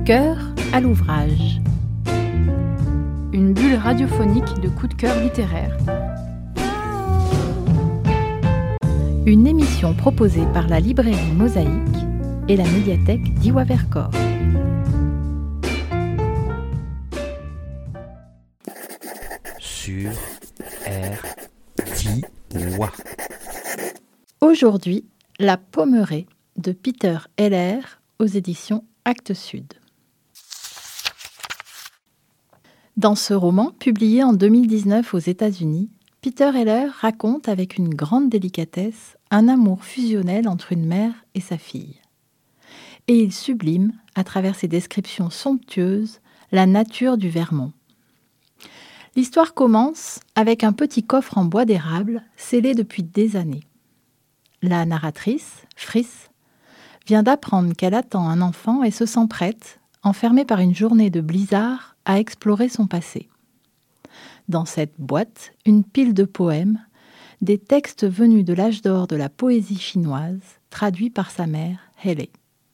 cœur à l'ouvrage. Une bulle radiophonique de coups de cœur littéraire. Une émission proposée par la librairie Mosaïque et la médiathèque d'Iwa Vercors. Sur R.T.W. Aujourd'hui, La Pommerée de Peter Heller aux éditions Actes Sud. Dans ce roman, publié en 2019 aux États-Unis, Peter Heller raconte avec une grande délicatesse un amour fusionnel entre une mère et sa fille. Et il sublime, à travers ses descriptions somptueuses, la nature du Vermont. L'histoire commence avec un petit coffre en bois d'érable, scellé depuis des années. La narratrice, Friss, vient d'apprendre qu'elle attend un enfant et se sent prête, enfermée par une journée de blizzard, à explorer son passé. Dans cette boîte, une pile de poèmes, des textes venus de l'âge d'or de la poésie chinoise, traduits par sa mère, Hailey.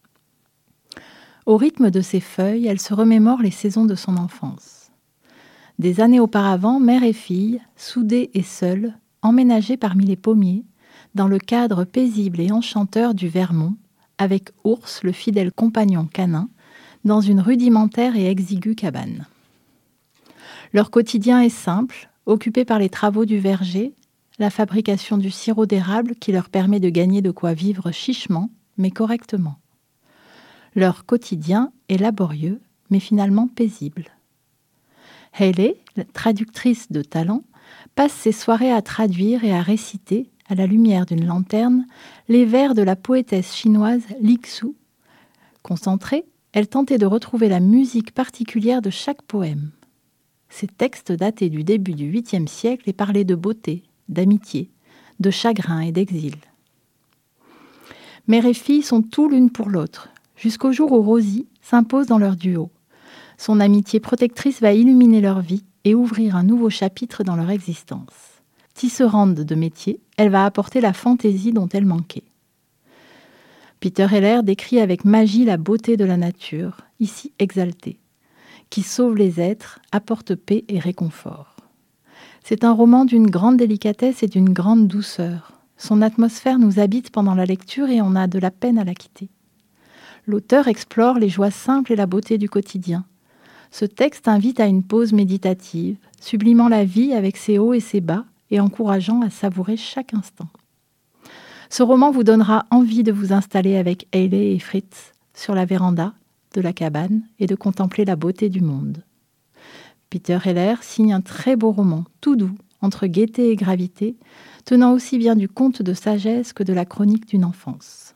Au rythme de ses feuilles, elle se remémore les saisons de son enfance. Des années auparavant, mère et fille, soudées et seules, emménagées parmi les pommiers, dans le cadre paisible et enchanteur du Vermont, avec Ours, le fidèle compagnon canin, dans une rudimentaire et exiguë cabane. Leur quotidien est simple, occupé par les travaux du verger, la fabrication du sirop d'érable qui leur permet de gagner de quoi vivre chichement, mais correctement. Leur quotidien est laborieux, mais finalement paisible. Hailey, la traductrice de talent, passe ses soirées à traduire et à réciter, à la lumière d'une lanterne, les vers de la poétesse chinoise Li Xu. Concentrée, elle tentait de retrouver la musique particulière de chaque poème. Ces textes datés du début du 8e siècle et parlaient de beauté, d'amitié, de chagrin et d'exil. Mère et fille sont tout l'une pour l'autre, jusqu'au jour où Rosie s'impose dans leur duo. Son amitié protectrice va illuminer leur vie et ouvrir un nouveau chapitre dans leur existence. Tisserande de métier, elle va apporter la fantaisie dont elle manquait. Peter Heller décrit avec magie la beauté de la nature, ici exaltée, qui sauve les êtres, apporte paix et réconfort. C'est un roman d'une grande délicatesse et d'une grande douceur. Son atmosphère nous habite pendant la lecture et on a de la peine à la quitter. L'auteur explore les joies simples et la beauté du quotidien. Ce texte invite à une pause méditative, sublimant la vie avec ses hauts et ses bas et encourageant à savourer chaque instant. Ce roman vous donnera envie de vous installer avec Hailey et Fritz sur la véranda de la cabane et de contempler la beauté du monde. Peter Heller signe un très beau roman, tout doux, entre gaieté et gravité, tenant aussi bien du conte de sagesse que de la chronique d'une enfance.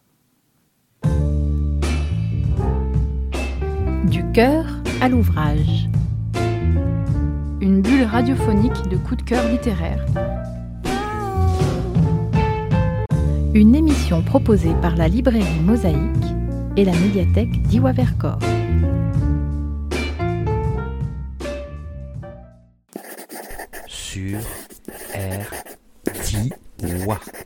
Du cœur à l'ouvrage. Une bulle radiophonique de coups de cœur littéraire. Une émission proposée par la librairie Mosaïque et la médiathèque d'Iwa Vercors. Sur R.T.W.